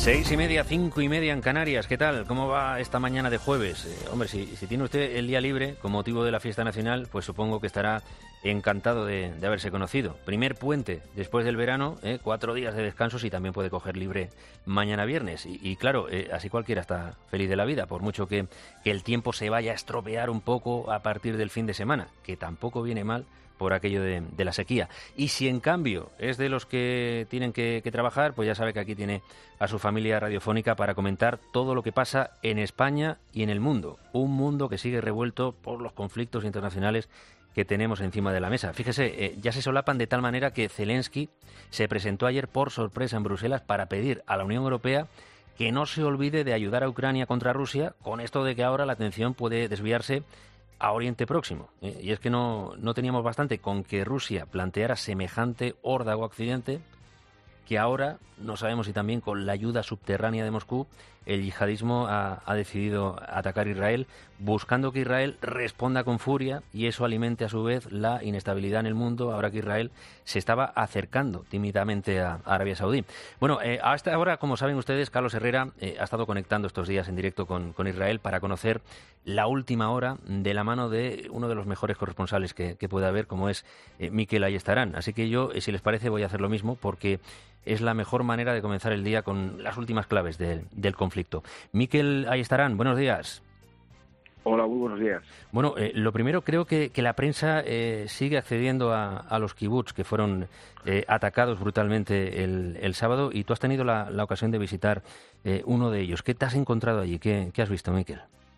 6:30, 5:30 en Canarias. ¿Qué tal? ¿Cómo va esta mañana de jueves? Hombre, si tiene usted el día libre con motivo de la fiesta nacional, pues supongo que estará encantado de haberse conocido. Primer puente después del verano, 4 días de descanso, y también puede coger libre mañana viernes. Y claro, así cualquiera está feliz de la vida, por mucho que el tiempo se vaya a estropear un poco a partir del fin de semana, que tampoco viene mal por aquello de la sequía. Y si en cambio es de los que tienen que trabajar, pues ya sabe que aquí tiene a su familia radiofónica para comentar todo lo que pasa en España y en el mundo. Un mundo que sigue revuelto por los conflictos internacionales que tenemos encima de la mesa. Fíjese, ya se solapan de tal manera que Zelensky se presentó ayer por sorpresa en Bruselas para pedir a la Unión Europea que no se olvide de ayudar a Ucrania contra Rusia, con esto de que ahora la atención puede desviarse a Oriente Próximo. Y es que no teníamos bastante con que Rusia planteara semejante órdago accidente, que ahora no sabemos si también con la ayuda subterránea de Moscú el yihadismo ha decidido atacar Israel, buscando que Israel responda con furia y eso alimente a su vez la inestabilidad en el mundo, ahora que Israel se estaba acercando tímidamente a Arabia Saudí. Bueno, hasta ahora, como saben ustedes, Carlos Herrera ha estado conectando estos días en directo con Israel para conocer la última hora de la mano de uno de los mejores corresponsales que puede haber, como es Mikel Ayestarán. Así que yo, si les parece, voy a hacer lo mismo porque es la mejor manera de comenzar el día con las últimas claves del conflicto. Mikel Ayestarán, buenos días. Hola, muy buenos días. Bueno, lo primero, creo que la prensa sigue accediendo a los kibbutz que fueron atacados brutalmente el sábado, y tú has tenido la ocasión de visitar uno de ellos. ¿Qué te has encontrado allí? ¿Qué has visto, Mikel?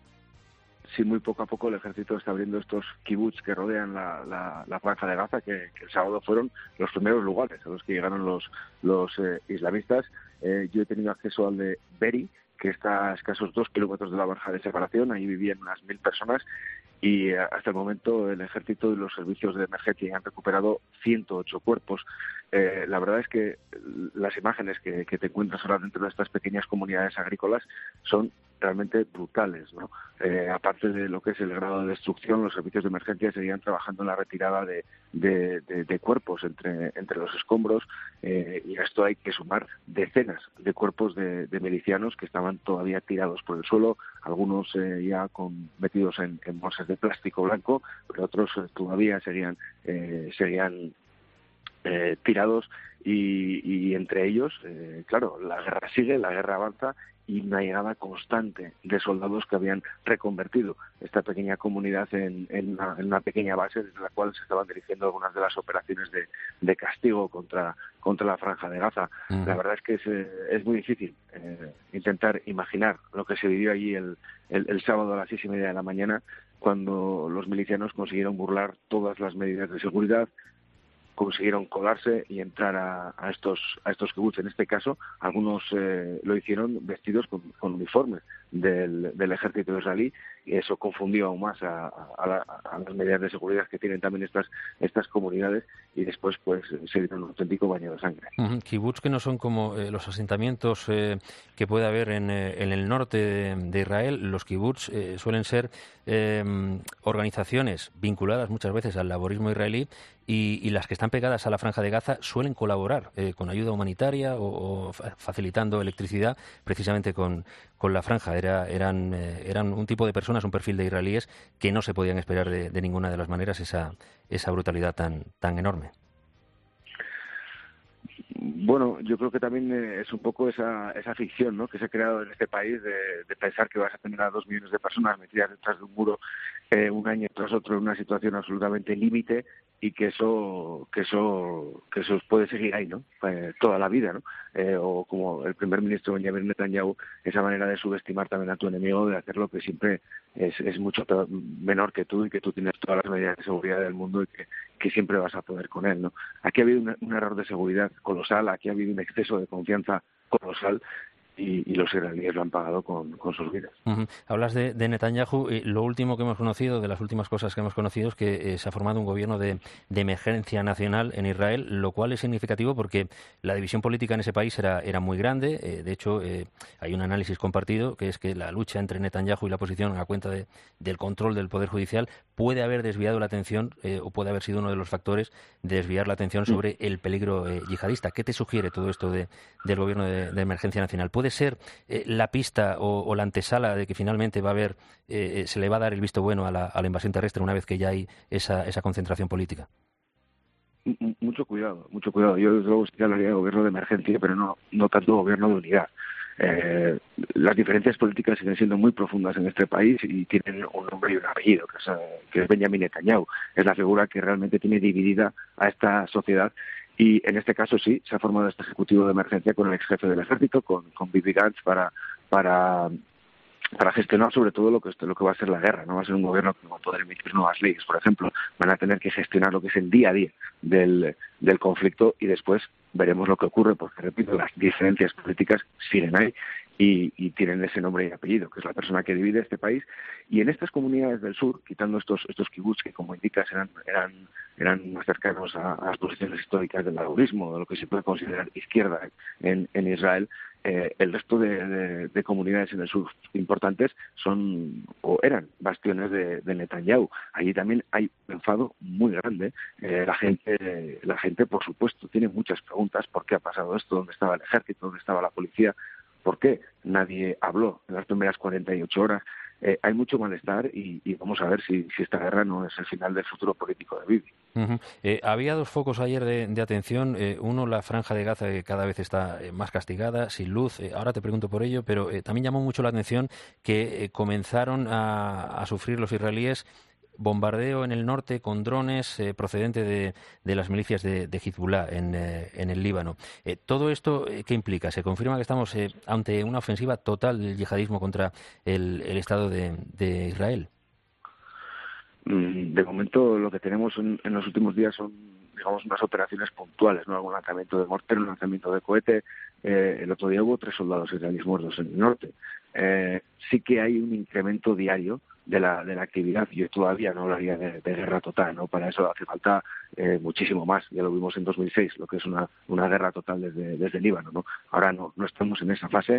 Sí, muy poco a poco el ejército está abriendo estos kibbutz que rodean la franja de Gaza, que el sábado fueron los primeros lugares a los que llegaron los islamistas. Yo he tenido acceso al de Beri, que está a escasos 2 kilómetros de la franja de separación. Ahí vivían unas 1.000 personas y hasta el momento el ejército y los servicios de emergencia han recuperado 108 cuerpos. La verdad es que las imágenes que te encuentras ahora dentro de estas pequeñas comunidades agrícolas son realmente brutales, ¿no? Aparte de lo que es el grado de destrucción, los servicios de emergencia seguían trabajando en la retirada de cuerpos entre los escombros, y a esto hay que sumar decenas de cuerpos de milicianos que estaban todavía tirados por el suelo, algunos ya metidos en bolsas de plástico blanco, pero otros todavía seguían tirados, y entre ellos, claro, la guerra sigue, la guerra avanza, y una llegada constante de soldados que habían reconvertido esta pequeña comunidad en una pequeña base desde la cual se estaban dirigiendo algunas de las operaciones de castigo contra la franja de Gaza. La verdad es que es muy difícil intentar imaginar lo que se vivió allí el sábado a las 6:30 de la mañana, cuando los milicianos consiguieron burlar todas las medidas de seguridad, consiguieron colarse y entrar a estos kibbutz. En este caso, algunos lo hicieron vestidos con uniformes del ejército israelí, y eso confundió aún más a las medidas de seguridad que tienen también estas comunidades, y después pues se dio un auténtico baño de sangre. Kibbutz que no son como los asentamientos que puede haber en el norte de Israel. Los kibbutz suelen ser organizaciones vinculadas muchas veces al laborismo israelí, y las que están pegadas a la franja de Gaza suelen colaborar con ayuda humanitaria o facilitando electricidad precisamente con la franja. Eran un tipo de personas, un perfil de israelíes que no se podían esperar de ninguna de las maneras esa brutalidad tan enorme. Bueno, yo creo que también es un poco esa ficción, ¿no?, que se ha creado en este país de pensar que vas a tener a 2 millones de personas metidas detrás de un muro un año tras otro en una situación absolutamente límite, y que eso puede seguir ahí, ¿no?, toda la vida, ¿no? O como el primer ministro Benjamin Netanyahu, esa manera de subestimar también a tu enemigo, de hacer lo que siempre es mucho menor que tú, y que tú tienes todas las medidas de seguridad del mundo, y que siempre vas a poder con él, ¿no? Aquí ha habido un error de seguridad colosal, aquí ha habido un exceso de confianza colosal, y los israelíes lo han pagado con sus vidas. Hablas de Netanyahu. Lo último que hemos conocido, de las últimas cosas que hemos conocido, es que se ha formado un gobierno de emergencia nacional en Israel, lo cual es significativo porque la división política en ese país era muy grande. De hecho, hay un análisis compartido, que es que la lucha entre Netanyahu y la oposición a cuenta del control del Poder Judicial puede haber desviado la atención, o puede haber sido uno de los factores de desviar la atención sobre el peligro yihadista. ¿Qué te sugiere todo esto del gobierno de emergencia nacional? ¿Puede puede ser la pista o la antesala de que finalmente va a haber, se le va a dar el visto bueno a la invasión terrestre una vez que ya hay esa concentración política? Mucho cuidado, mucho cuidado. Yo desde luego sí que hablaría de gobierno de emergencia, pero no tanto gobierno de unidad. Las diferencias políticas siguen siendo muy profundas en este país y tienen un nombre y un apellido, que es Benjamin Netanyahu. Es la figura que realmente tiene dividida a esta sociedad. Y en este caso sí, se ha formado este ejecutivo de emergencia con el ex jefe del ejército, con Bibi Gantz, para gestionar sobre todo lo que va a ser la guerra. No va a ser un gobierno que no va a poder emitir nuevas leyes, por ejemplo. Van a tener que gestionar lo que es el día a día del conflicto y después veremos lo que ocurre, porque, repito, las diferencias políticas siguen ahí y tienen ese nombre y apellido, que es la persona que divide este país. Y en estas comunidades del sur, quitando estos kibbutz que, como indicas, eran más cercanos a las posiciones históricas del laborismo, de lo que se puede considerar izquierda en Israel, el resto de comunidades en el sur importantes son o eran bastiones de Netanyahu. Allí también hay un enfado muy grande. La gente, por supuesto, tiene muchas preguntas. ¿Por qué ha pasado esto? ¿Dónde estaba el ejército? ¿Dónde estaba la policía? ¿Por qué nadie habló en las primeras 48 horas? Hay mucho malestar y vamos a ver si esta guerra no es el final del futuro político de Bibi. Uh-huh. Había dos focos ayer de atención. Uno, la franja de Gaza, que cada vez está más castigada, sin luz. Ahora te pregunto por ello, pero también llamó mucho la atención que comenzaron a sufrir los israelíes bombardeo en el norte con drones procedente de las milicias de Hezbollah en el Líbano. ¿Todo esto qué implica? ¿Se confirma que estamos ante una ofensiva total del yihadismo contra el Estado de Israel? De momento lo que tenemos en los últimos días son, digamos, unas operaciones puntuales, ¿no? Algún lanzamiento de mortero, un lanzamiento de cohete. El otro día hubo 3 soldados israelíes muertos en el norte. Sí que hay un incremento diario de la actividad. Yo todavía no hablaría de guerra total, ¿no? Para eso hace falta muchísimo más. Ya lo vimos en 2006, lo que es una guerra total desde el Líbano, ¿no? Ahora no estamos en esa fase.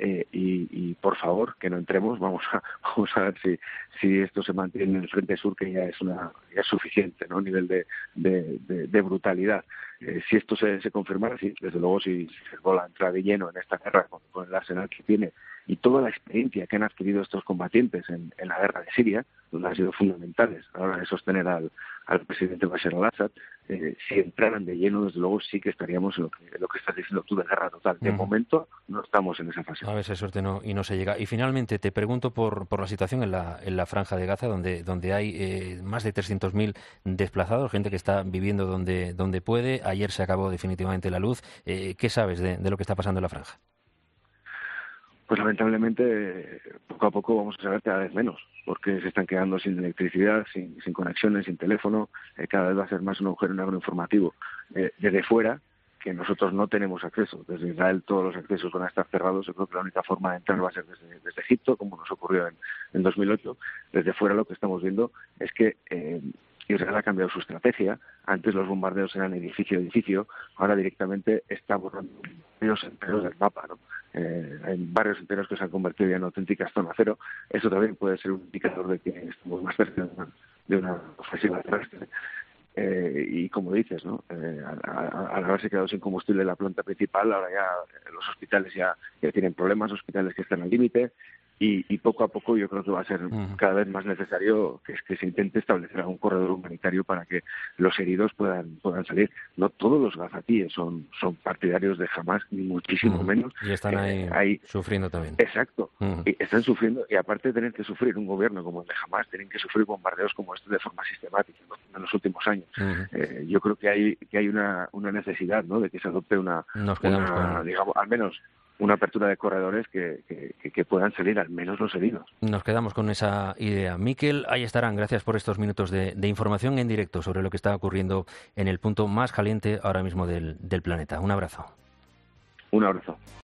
Y por favor que no entremos. Vamos a ver si esto se mantiene en el frente sur, que ya es suficiente, ¿no? A nivel de brutalidad. Si esto se confirmara, sí, desde luego, si Hezbollah entra de lleno en esta guerra con el arsenal que tiene y toda la experiencia que han adquirido estos combatientes en la guerra de Siria, donde han sido fundamentales a la hora de sostener al presidente Bashar al-Assad, si entraran de lleno, desde luego sí que estaríamos en lo que estás diciendo tú, de guerra total. De momento no estamos en esa fase. A ver si suerte y no se llega. Y finalmente te pregunto por la situación en la franja de Gaza, donde hay más de 300.000 desplazados, gente que está viviendo donde puede. Ayer se acabó definitivamente la luz. ¿Qué sabes de lo que está pasando en la franja? Pues lamentablemente poco a poco vamos a saber cada vez menos, porque se están quedando sin electricidad, sin conexiones, sin teléfono. Cada vez va a ser más un agujero negro informativo desde fuera, que nosotros no tenemos acceso. Desde Israel todos los accesos van a estar cerrados. Yo creo que la única forma de entrar va a ser desde Egipto, como nos ocurrió en 2008. Desde fuera lo que estamos viendo es que Israel ha cambiado su estrategia. Antes los bombardeos eran edificio a edificio, ahora directamente está borrando barrios enteros del mapa, ¿no? Hay barrios enteros que se han convertido ya en auténticas zona cero. Eso también puede ser un indicador de que estamos más cerca de una ofensiva terrestre. Y como dices, ¿no? Al haberse quedado sin combustible la planta principal, ahora ya los hospitales ya tienen problemas, hospitales que están al límite. Y poco a poco yo creo que va a ser cada vez más necesario que se intente establecer algún corredor humanitario para que los heridos puedan salir. No todos los gazatíes son partidarios de Hamás, ni muchísimo menos. Y están ahí sufriendo también. Exacto. Y están sufriendo, y aparte de tener que sufrir un gobierno como el de Hamás, tienen que sufrir bombardeos como este de forma sistemática en los últimos años. Yo creo que hay una necesidad, ¿no?, de que se adopte digamos, al menos una apertura de corredores que puedan salir al menos los heridos. Nos quedamos con esa idea. Miquel, ahí estarán. Gracias por estos minutos de información en directo sobre lo que está ocurriendo en el punto más caliente ahora mismo del planeta. Un abrazo. Un abrazo.